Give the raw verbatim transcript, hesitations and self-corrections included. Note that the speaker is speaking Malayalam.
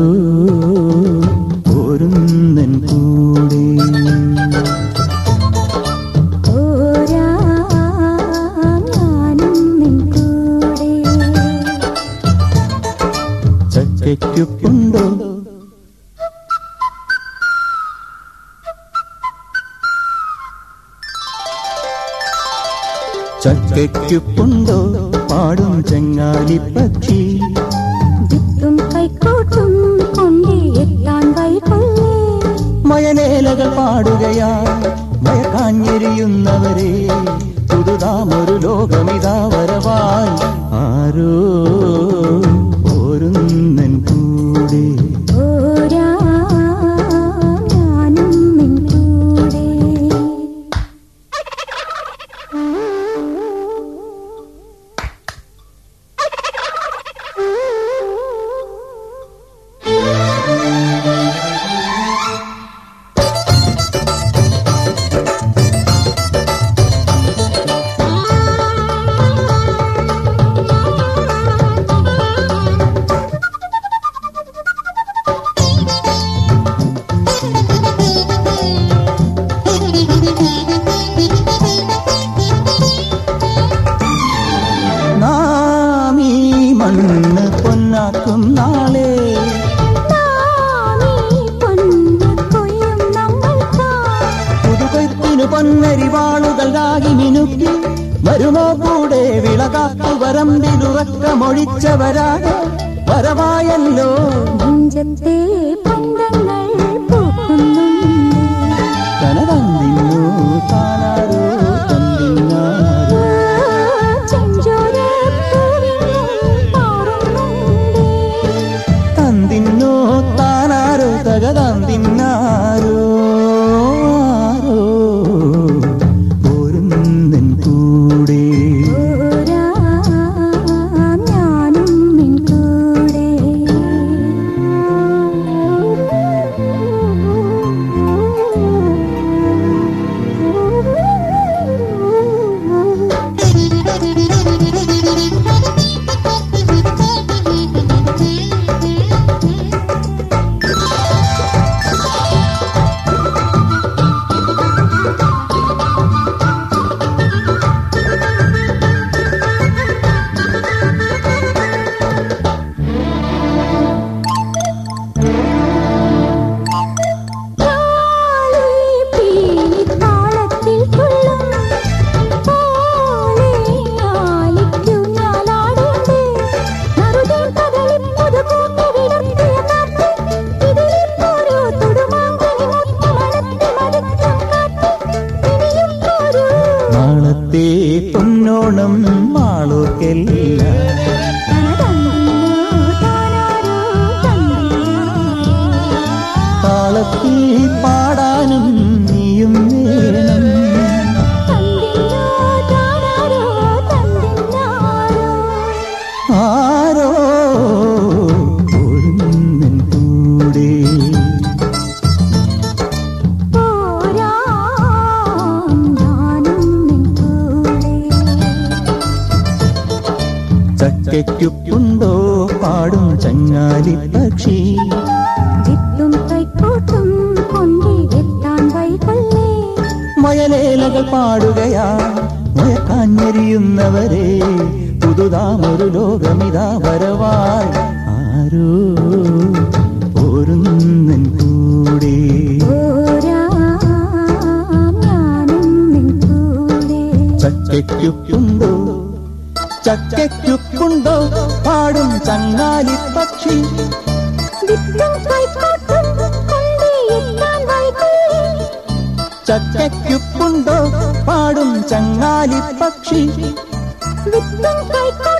പോരുന്നൻ കൂടെ ചക്കയ്ക്കുണ്ടോ ചക്കയ്ക്കുണ്ടോ പാടും ചെങ്ങാലി പക്ഷി വിത്തും കൈക്കോട്ടും കൊണ്ടേ എത്താൻ വൈകൊള്ളേ മയലേലകൾ പാടുകയാ മയക്കാഞ്ഞെരിയുന്നവരെ പുതുതാമൊരു ലോകമിതാ വരവായി ആരോ പോരുന്നൻ കൂടെ മണ്ണ് പൊന്നാക്കും നാളെ പുതുകൊയ്ത്തിനു പൊന്നരിവാളുകൾ രാഗി മിനുക്കി വരുമോ കൂടെ വിളകാത്തു വരമ്പിലുറക്കമൊഴിച്ചവരാകെ വരവായല്ലോ നെഞ്ചത്തെ പന്തങ്ങൾ പൂക്കുന്നുണ്ട് തനതന്നിന്നു താനാരോ തന്നിന്നാരോ തന്നിന്നോ താനാരോ തകതന്നിന്നാരോ പോരുന്നൻ കൂടെ നാളത്തെ പൊന്നോണം മാളോക്കെല്ല താളത്തിൽ പാടാനും നീയും വേണം ആരോ പോരുന്നൻ കൂടെ ചക്കയ്ക്കുണ്ടോ പാടും ചങ്ങാലി പക്ഷി വിത്തും കൈക്കോട്ടും കൊണ്ടേ എത്താൻ വൈകൊള്ളേ മയലേലകൾ പാടുകയാ മയക്കാഞ്ഞെരിയുന്നവരെ പുതുതാമൊരു ലോകമിതാ വരവായി ആരോ പോരുന്നൻ കൂടെ ചക്കയ്ക്കുണ്ടോ ചക്കയ്ക്കുണ്ടോ പാടും ചങ്ങാലി പക്ഷി വിത്തും കൈക്കോട്ടും കൊണ്ടേ എത്താൻ വൈകൊള്ളേ ചക്കയ്ക്കുണ്ടോ പാടും ചങ്ങാലി പക്ഷി വിത്തും കൈക്കോട്ടും